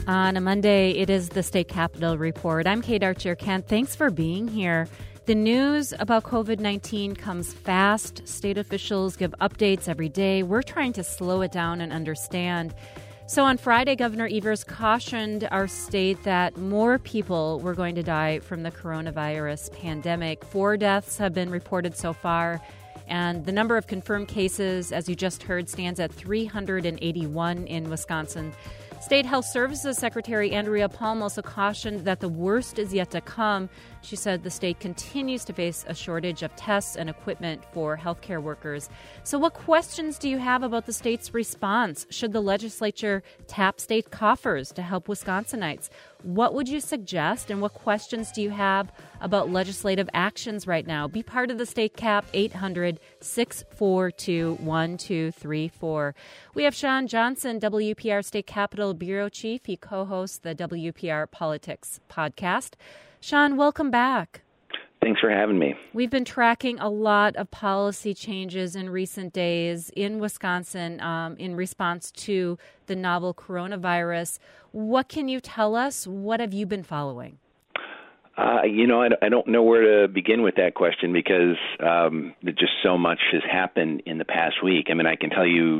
On a Monday, it is the State Capitol Report. I'm Kate Archer-Kent. Thanks for being here. The news about COVID-19 comes fast. State officials give updates every day. We're trying to slow it down and understand. So on Friday, Governor Evers cautioned our state that more people were going to die from the coronavirus pandemic. 4 deaths have been reported so far, and the number of confirmed cases, as you just heard, stands at 381 in Wisconsin. State Health Services Secretary Andrea Palm also cautioned that the worst is yet to come. She said the state continues to face a shortage of tests and equipment for healthcare workers. So what questions do you have about the state's response? Should the legislature tap state coffers to help Wisconsinites? What would you suggest, and what questions do you have about legislative actions right now? Be part of the State Cap, 800-642-1234. We have Sean Johnson, WPR State Capitol Bureau Chief. He co-hosts the WPR Politics podcast. Sean, welcome back. Thanks for having me. We've been tracking a lot of policy changes in recent days in Wisconsin in response to the novel coronavirus. What can you tell us? What have you been following? I don't know where to begin with that question because just so much has happened in the past week. I mean, I can tell you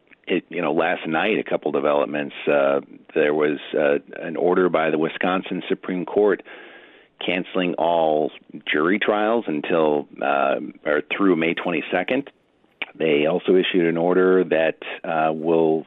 last night, a couple developments. There was an order by the Wisconsin Supreme Court canceling all jury trials until or through May 22nd. They also issued an order that will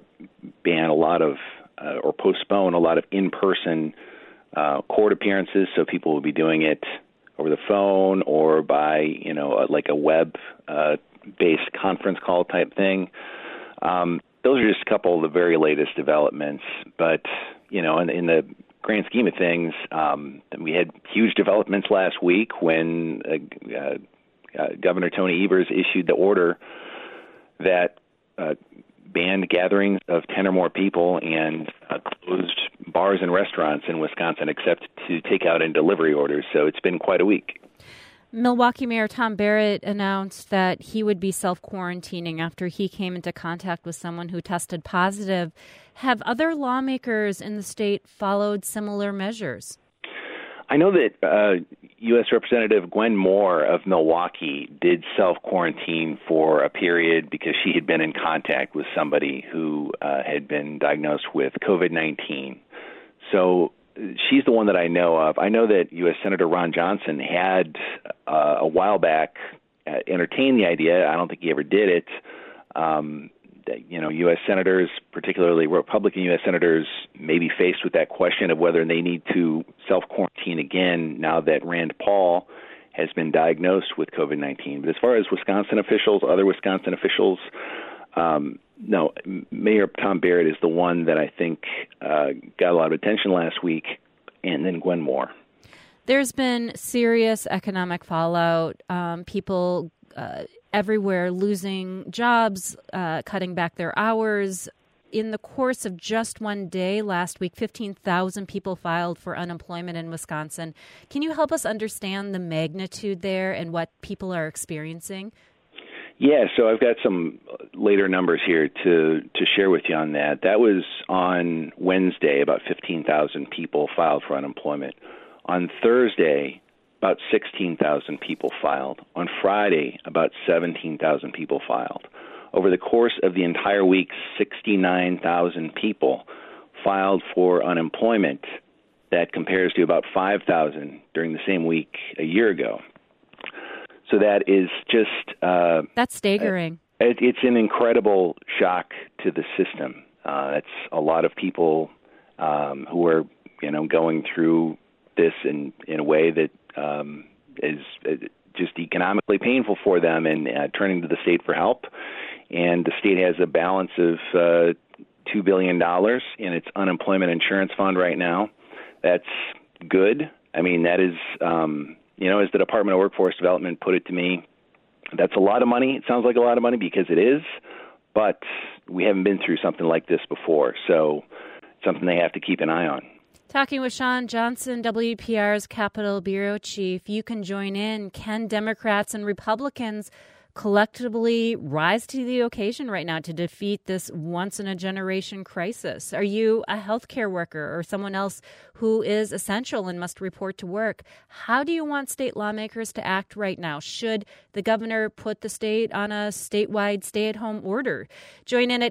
ban a lot of or postpone a lot of in-person court appearances, so people will be doing it over the phone or by, like a web-based conference call type thing. Those are just a couple of the very latest developments. But, in the grand scheme of things, we had huge developments last week when Governor Tony Evers issued the order that banned gatherings of 10 or more people and closed bars and restaurants in Wisconsin except to takeout and delivery orders. So it's been quite a week. Milwaukee Mayor Tom Barrett announced that he would be self-quarantining after he came into contact with someone who tested positive. Have other lawmakers in the state followed similar measures? I know that U.S. Representative Gwen Moore of Milwaukee did self-quarantine for a period because she had been in contact with somebody who had been diagnosed with COVID-19. So she's the one that I know of. I know that U.S. Senator Ron Johnson had a while back entertained the idea. I don't think he ever did it. U.S. senators, particularly Republican U.S. senators, may be faced with that question of whether they need to self-quarantine again now that Rand Paul has been diagnosed with COVID-19. But as far as other Wisconsin officials, no, Mayor Tom Barrett is the one that I think got a lot of attention last week, and then Gwen Moore. There's been serious economic fallout. People everywhere losing jobs, cutting back their hours. In the course of just one day last week, 15,000 people filed for unemployment in Wisconsin. Can you help us understand the magnitude there and what people are experiencing? Yeah, so I've got some later numbers here to share with you on that. That was on Wednesday, about 15,000 people filed for unemployment. On Thursday, about 16,000 people filed. On Friday, about 17,000 people filed. Over the course of the entire week, 69,000 people filed for unemployment. That compares to about 5,000 during the same week a year ago. So that is just that's staggering. It's an incredible shock to the system. It's a lot of people who are, going through this in a way that is just economically painful for them, and turning to the state for help. And the state has a balance of $2 billion in its unemployment insurance fund right now. That's good. I mean, that is, as the Department of Workforce Development put it to me, that's a lot of money. It sounds like a lot of money because it is, but we haven't been through something like this before. So it's something they have to keep an eye on. Talking with Sean Johnson, WPR's Capitol Bureau Chief. You can join in. Can Democrats and Republicans collectively rise to the occasion right now to defeat this once-in-a-generation crisis? Are you a healthcare worker or someone else who is essential and must report to work? How do you want state lawmakers to act right now? Should the governor put the state on a statewide stay-at-home order? Join in at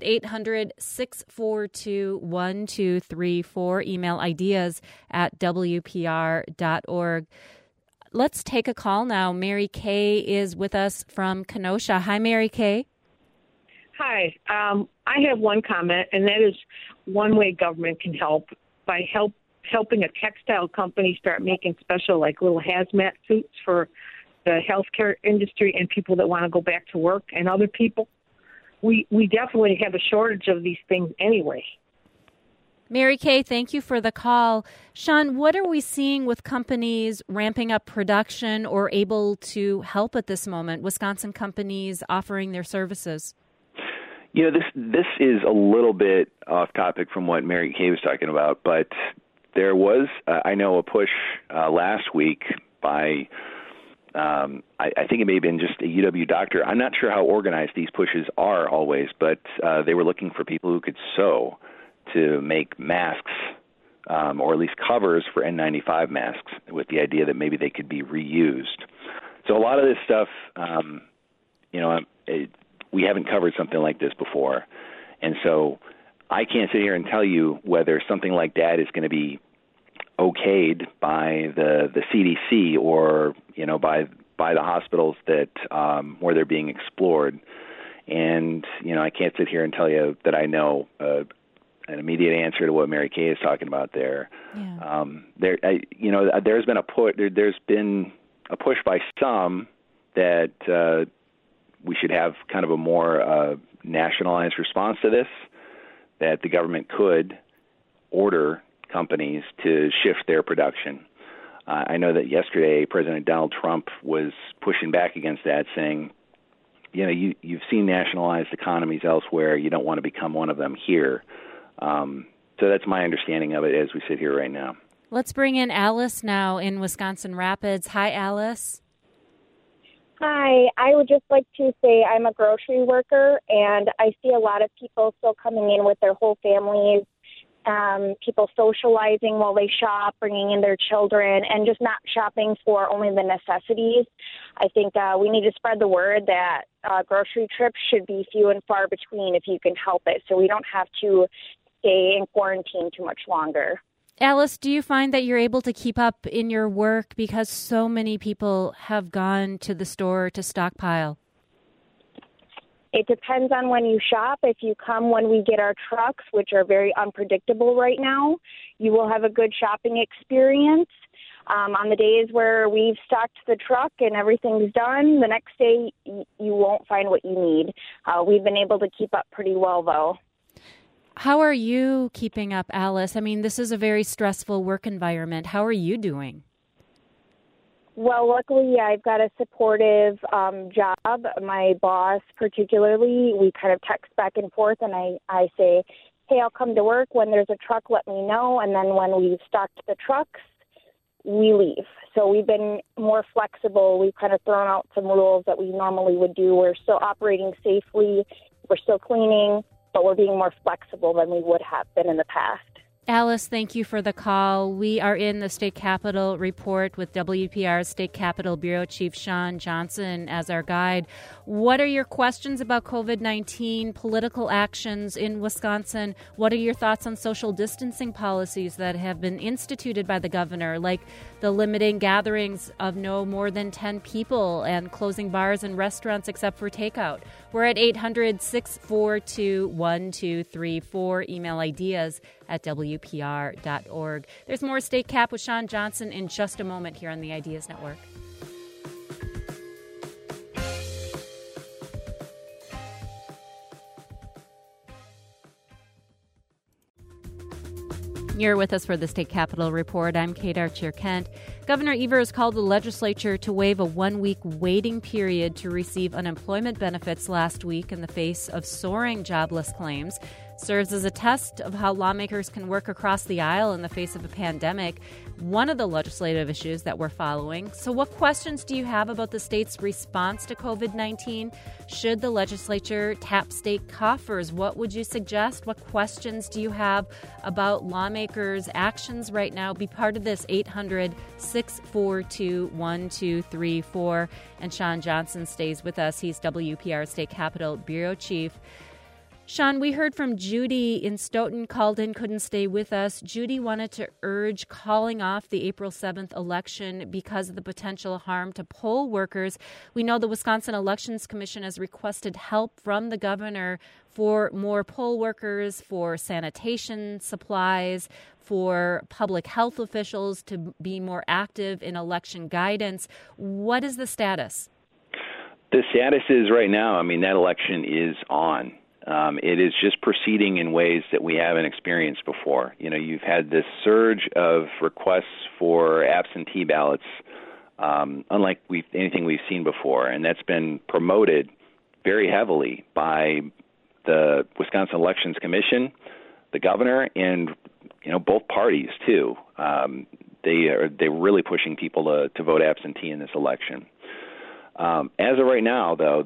800-642-1234. Email ideas at WPR.org. Let's take a call now. Mary Kay is with us from Kenosha. Hi, Mary Kay. Hi. I have one comment, and that is one way government can help by helping a textile company start making special, like little hazmat suits for the healthcare industry and people that want to go back to work and other people. We definitely have a shortage of these things anyway. Mary Kay, thank you for the call. Sean, what are we seeing with companies ramping up production or able to help at this moment? Wisconsin companies offering their services. You know, this is a little bit off topic from what Mary Kay was talking about, but there was, I know, a push last week by, I think it may have been just a UW doctor. I'm not sure how organized these pushes are always, but they were looking for people who could sew to make masks, or at least covers for N95 masks, with the idea that maybe they could be reused. So a lot of this stuff, we haven't covered something like this before. And so I can't sit here and tell you whether something like that is going to be okayed by the CDC or, by the hospitals that where they're being explored. And, I can't sit here and tell you that I know an immediate answer to what Mary Kay is talking about there. Yeah. There's been a push by some that we should have kind of a more nationalized response to this, that the government could order companies to shift their production. I know that yesterday President Donald Trump was pushing back against that, saying, you've seen nationalized economies elsewhere. You don't want to become one of them here. So that's my understanding of it as we sit here right now. Let's bring in Alice now in Wisconsin Rapids. Hi, Alice. Hi. I would just like to say I'm a grocery worker, and I see a lot of people still coming in with their whole families, people socializing while they shop, bringing in their children, and just not shopping for only the necessities. I think we need to spread the word that grocery trips should be few and far between if you can help it, so we don't have to stay in quarantine too much longer. Alice, do you find that you're able to keep up in your work because so many people have gone to the store to stockpile? It depends on when you shop. If you come when we get our trucks, which are very unpredictable right now, you will have a good shopping experience. On the days where we've stocked the truck and everything's done, the next day you won't find what you need. We've been able to keep up pretty well, though. How are you keeping up, Alice? I mean, this is a very stressful work environment. How are you doing? Well, luckily, I've got a supportive job. My boss, particularly, we kind of text back and forth, and I say, hey, I'll come to work. When there's a truck, let me know. And then when we've stocked the trucks, we leave. So we've been more flexible. We've kind of thrown out some rules that we normally would do. We're still operating safely. We're still cleaning, but we're being more flexible than we would have been in the past. Alice, thank you for the call. We are in the State Capitol Report with WPR's State Capitol Bureau Chief Shawn Johnson as our guide. What are your questions about COVID-19 political actions in Wisconsin? What are your thoughts on social distancing policies that have been instituted by the governor, like the limiting gatherings of no more than 10 people and closing bars and restaurants except for takeout? We're at 800-642-1234. Email ideas at WPR.org. There's more State Cap with Shawn Johnson in just a moment here on the Ideas Network. You're with us for the State Capitol Report. I'm Kate Archer-Kent. Governor Evers called the legislature to waive a one-week waiting period to receive unemployment benefits last week in the face of soaring jobless claims. Serves as a test of how lawmakers can work across the aisle in the face of a pandemic, one of the legislative issues that we're following. So what questions do you have about the state's response to COVID-19? Should the legislature tap state coffers? What would you suggest? What questions do you have about lawmakers' actions right now? Be part of this 800-642-1234. And Sean Johnson stays with us. He's WPR State Capitol Bureau Chief. Sean, we heard from Judy in Stoughton, called in, couldn't stay with us. Judy wanted to urge calling off the April 7th election because of the potential harm to poll workers. We know the Wisconsin Elections Commission has requested help from the governor for more poll workers, for sanitation supplies, for public health officials to be more active in election guidance. What is the status? The status is right now, that election is on. It is just proceeding in ways that we haven't experienced before. You've had this surge of requests for absentee ballots, unlike anything we've seen before, and that's been promoted very heavily by the Wisconsin Elections Commission, the governor, and both parties too. They're really pushing people to vote absentee in this election. As of right now, though,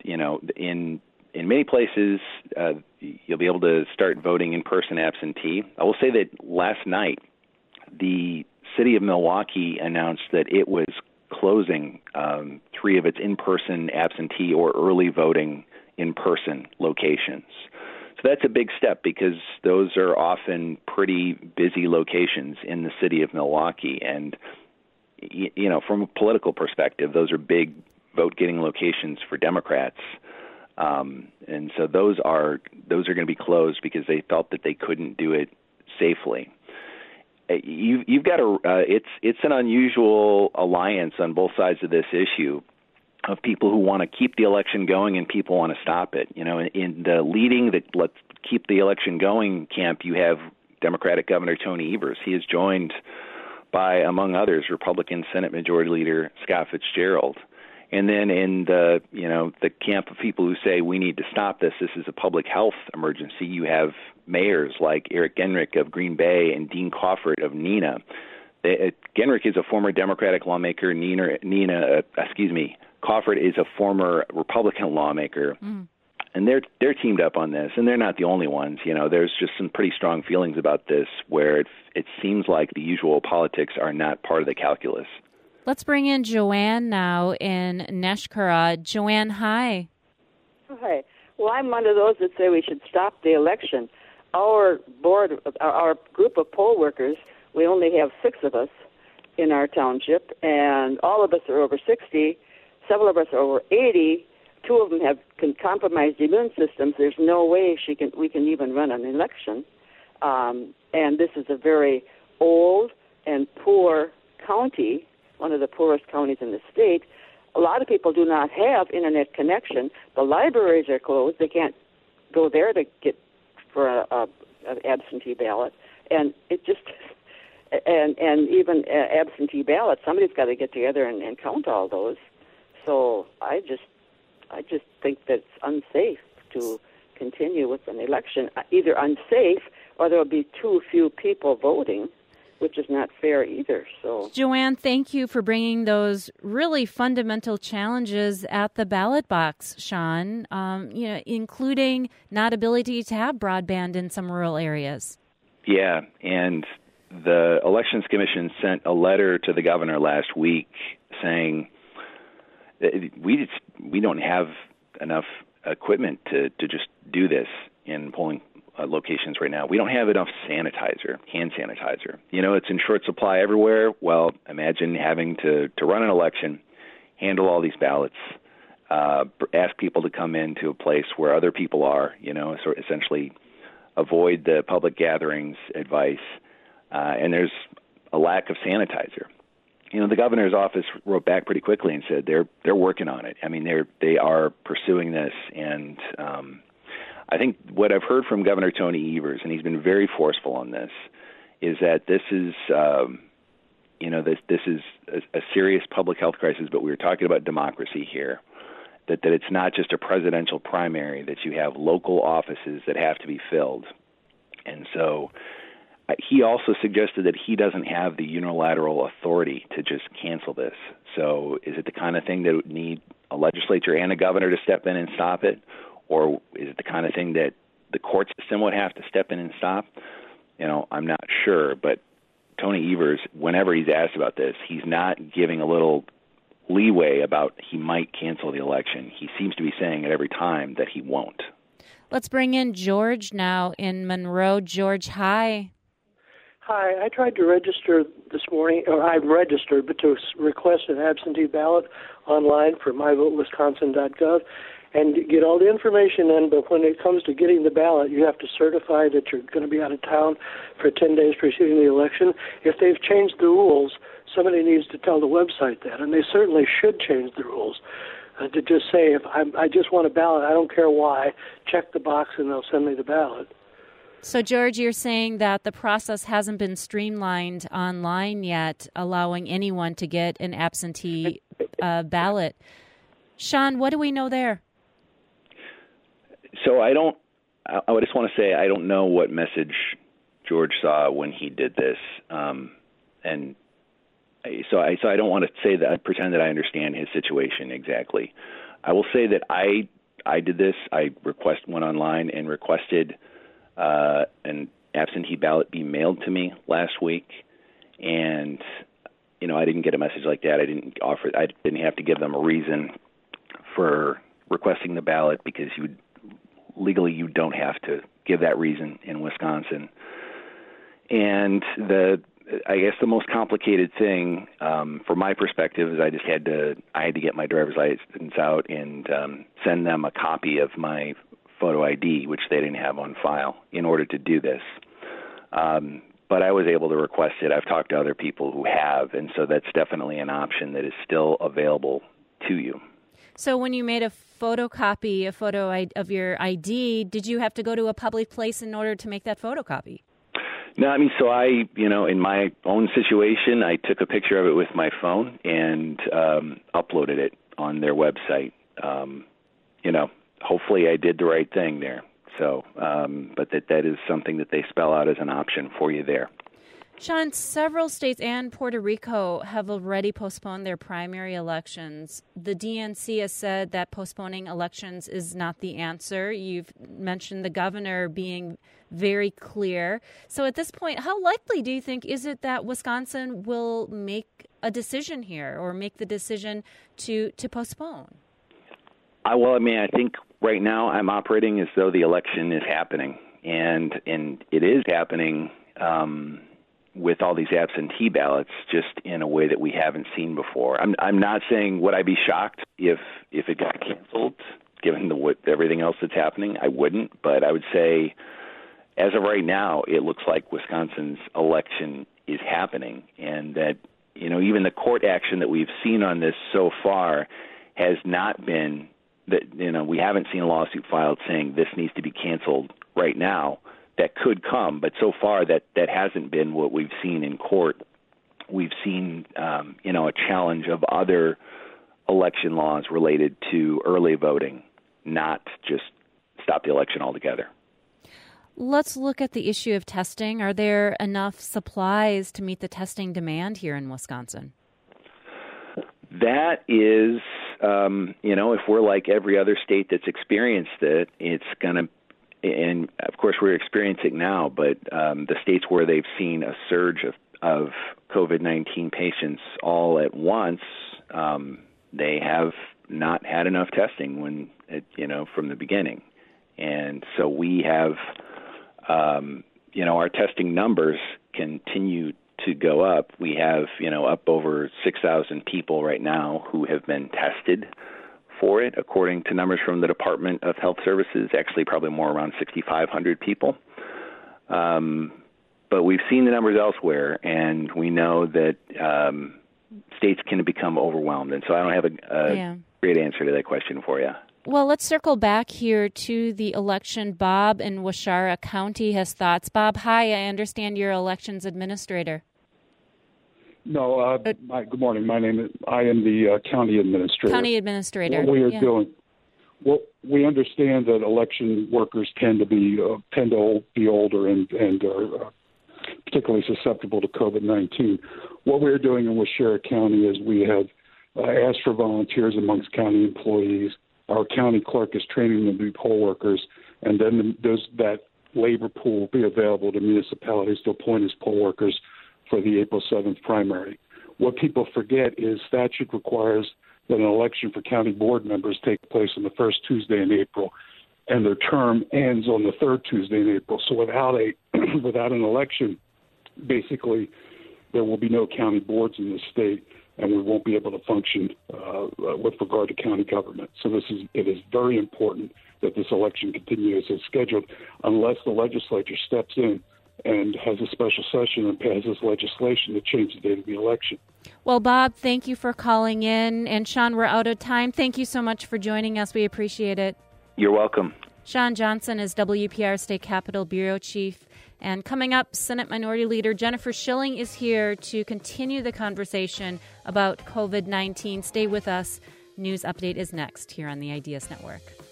in many places, you'll be able to start voting in person absentee. I will say that last night, the city of Milwaukee announced that it was closing 3 of its in-person absentee or early voting in-person locations. So that's a big step because those are often pretty busy locations in the city of Milwaukee. And, from a political perspective, those are big vote-getting locations for Democrats. And so those are going to be closed because they felt that they couldn't do it safely. You've got it's an unusual alliance on both sides of this issue of people who want to keep the election going and people want to stop it. In the leading the let's keep the election going camp, you have Democratic Governor Tony Evers. He is joined by, among others, Republican Senate Majority Leader Scott Fitzgerald. And then in the camp of people who say we need to stop this, this is a public health emergency, you have mayors like Eric Genrich of Green Bay and Dean Crawford of Neenah. Genrich is a former Democratic lawmaker. Crawford is a former Republican lawmaker. And they're teamed up on this, and they're not the only ones. There's just some pretty strong feelings about this where it seems like the usual politics are not part of the calculus. Let's bring in Joanne now in Neshkara. Joanne, hi. Hi. Well, I'm one of those that say we should stop the election. Our group of poll workers, we only have 6 of us in our township, and all of us are over 60. Several of us are over 80. 2 of them have compromised immune systems. There's no way we can even run an election. And this is a very old and poor county, one of the poorest counties in the state. A lot of people do not have internet connection. The libraries are closed. They can't go there to get for an absentee ballot. And it just and even absentee ballots, somebody's got to get together and count all those. So I just think that it's unsafe to continue with an election. Either unsafe or there will be too few people voting, which is not fair either. So, Joanne, thank you for bringing those really fundamental challenges at the ballot box, Sean, including not ability to have broadband in some rural areas. Yeah, and the Elections Commission sent a letter to the governor last week saying that we don't have enough equipment to just do this in polling locations right now. We don't have enough hand sanitizer. It's in short supply everywhere. Well, imagine having to run an election, handle all these ballots, ask people to come into a place where other people are, so essentially avoid the public gatherings advice, and there's a lack of sanitizer. The governor's office wrote back pretty quickly and said they're working on it. They are pursuing this, and I think what I've heard from Governor Tony Evers, and he's been very forceful on this, is that this is this is a serious public health crisis, but we were talking about democracy here, that it's not just a presidential primary, that you have local offices that have to be filled. And so he also suggested that he doesn't have the unilateral authority to just cancel this. So is it the kind of thing that would need a legislature and a governor to step in and stop it? Or is it the kind of thing that the court system would have to step in and stop? I'm not sure. But Tony Evers, whenever he's asked about this, he's not giving a little leeway about he might cancel the election. He seems to be saying it every time that he won't. Let's bring in George now in Monroe. George, hi. Hi, I tried to register this morning, or I registered, but to request an absentee ballot online for myvotewisconsin.gov and get all the information in, but when it comes to getting the ballot, you have to certify that you're going to be out of town for 10 days preceding the election. If they've changed the rules, somebody needs to tell the website that, and they certainly should change the rules. To just say, if I just want a ballot, I don't care why, check the box and they'll send me the ballot. So, George, you're saying that the process hasn't been streamlined online yet, allowing anyone to get an absentee ballot. Sean, what do we know there? So I just want to say I don't know what message George saw when he did this. And so I don't want to say that, I pretend that I understand his situation exactly. I will say that I did this. I went online and requested an absentee ballot be mailed to me last week, and I didn't get a message like that. I didn't have to give them a reason for requesting the ballot, because legally you don't have to give that reason in Wisconsin. And I guess the most complicated thing from my perspective is I had to get my driver's license out and send them a copy of my photo ID, which they didn't have on file, in order to do this. But I was able to request it. I've talked to other people who have, and so that's definitely an option that is still available to you. So when you made a photocopy, a photo of your ID, did you have to go to a public place in order to make that photocopy? No, so in my own situation, I took a picture of it with my phone and uploaded it on their website. Hopefully I did the right thing there. So, but that is something that they spell out as an option for you there. Sean, several states and Puerto Rico have already postponed their primary elections. The DNC has said that postponing elections is not the answer. You've mentioned the governor being very clear. So at this point, how likely do you think is it that Wisconsin will make a decision here, or make the decision to postpone? I think right now I'm operating as though the election is happening, and it is happening with all these absentee ballots, just in a way that we haven't seen before. I'm not saying, would I be shocked if it got canceled, given everything else that's happening? I wouldn't, but I would say, as of right now, it looks like Wisconsin's election is happening, and that even the court action that we've seen on this so far has not been that we haven't seen a lawsuit filed saying this needs to be canceled right now. That could come, but so far that hasn't been what we've seen in court. We've seen, a challenge of other election laws related to early voting, not just stop the election altogether. Let's look at the issue of testing. Are there enough supplies to meet the testing demand here in Wisconsin? That is, if we're like every other state that's experienced it, it's going to, and of course we're experiencing now, but the states where they've seen a surge of COVID-19 patients all at once, they have not had enough testing from the beginning. And so we have, our testing numbers continue to go up. We have, up over 6,000 people right now who have been tested for it, according to numbers from the Department of Health Services, actually probably more, around 6,500 people. But we've seen the numbers elsewhere, and we know that states can become overwhelmed. And so I don't have a great answer to that question for you. Well, let's circle back here to the election. Bob in Waushara County has thoughts. Bob, hi. I understand you're elections administrator. Good morning. I am the county administrator. County administrator. What we are doing, we understand that election workers tend to be older and are particularly susceptible to COVID-19. What we're doing in Waushara County is we have asked for volunteers amongst county employees. Our county clerk is training them to be poll workers, and then that labor pool will be available to municipalities to appoint as poll workers for the April 7th primary. What people forget is statute requires that an election for county board members take place on the first Tuesday in April, and their term ends on the third Tuesday in April. So without an election, basically, there will be no county boards in the state, and we won't be able to function with regard to county government. So it is very important that this election continues as scheduled, unless the legislature steps in and has a special session and passes legislation to change the date of the election. Well, Bob, thank you for calling in. And Sean, we're out of time. Thank you so much for joining us. We appreciate it. You're welcome. Sean Johnson is WPR State Capitol Bureau Chief. And coming up, Senate Minority Leader Jennifer Schilling is here to continue the conversation about COVID-19. Stay with us. News Update is next here on the Ideas Network.